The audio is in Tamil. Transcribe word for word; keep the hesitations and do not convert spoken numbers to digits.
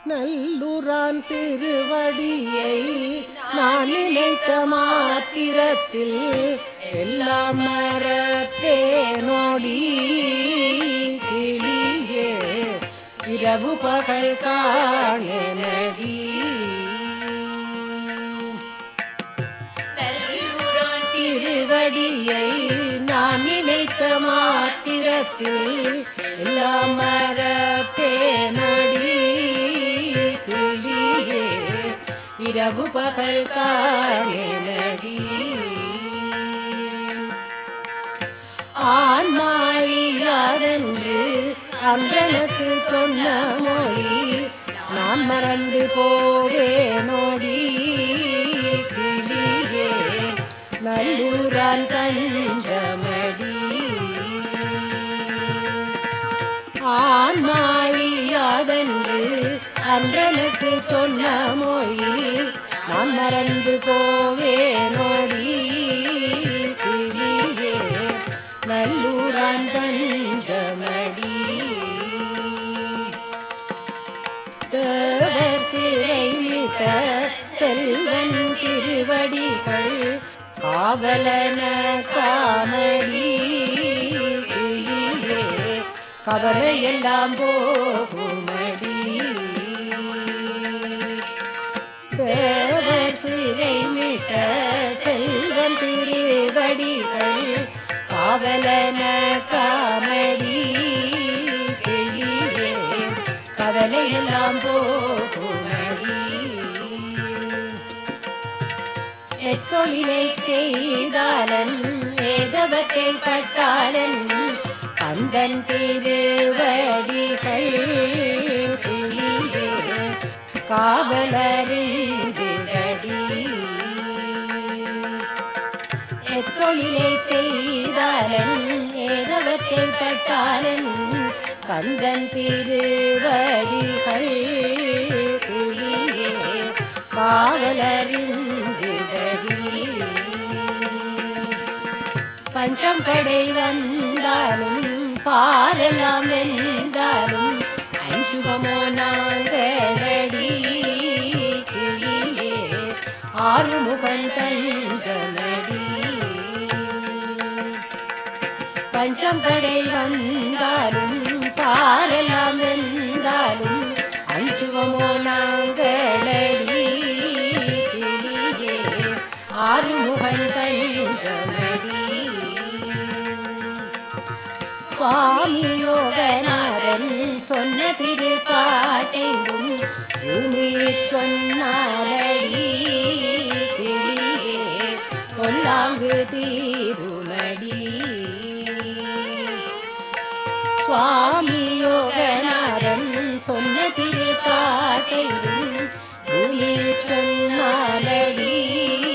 நல்லுரான் திருவடியை நான் நினைத்த மாத்திரத்தில் எல்லாம் மறப்பேனோடி கிளியே இரவு பகல் காணேனடி. நல்லுரான் திருவடியை நான் நினைத்த மாத்திரத்தில் எல்லாம் மறப்பேனடி கிளியே இரவு பகல் காணேனடி. ஆன்மாளியாரென்று அன்றனுக்கு சொன்ன மொழி நான் மறந்து போவேனோடி கிளியே நல்லூரான் தஞ்சமடி. ஆன்மாளியாதென்று அன்றனுக்கு சொன்ன மொழி நான் மறந்து போவேனோடி கிளியே நல்லூரான் தஞ்சமடி. தேவர் சிறை விட்ட செல்வன் திருவடிகள் காவலன காமடி கிளியே கவலையெல்லாம் போகுமடி. தேவர் சிறை விட்ட செல்வன் திருவடிகள் காவலன காமடி கிளியே கவலையெல்லாம் போகுமடி. எத்தொழிலை செய்தாலன் ஏதவத்தை பட்டாளன் கந்தன் திருவடிகள் கிளியே காவலறிந்திடடி. எத்தொழிலை செய்தாலன் ஏதவத்தை பட்டாளன் கந்தன் திருவடிகள் கிளியே காவலறிந்திடடி. பஞ்சம் படை வந்தாலும் பாரெல்லாம் வெந்தாலும் அஞ்சுவமோ நாங்களடி கிளியே ஆறுமுகன் தஞ்சமடி. பஞ்சம் படை வந்தாலும் பாரெல்லாம் வெந்தாலும் அஞ்சுவமோ நாங்களடி கிளியே ஆறுமுகன் தஞ்சமடி. சுவாமி யோகநாதன் சொன்ன திருப்பாட்டெங்கும் பூமி சொன்னாலடி கிளியே கொல்லாங்கு தீருமடி. சுவாமி யோகநாதன் சொன்ன திருப்பாட்டெங்கும் பூமி சொன்னாலடி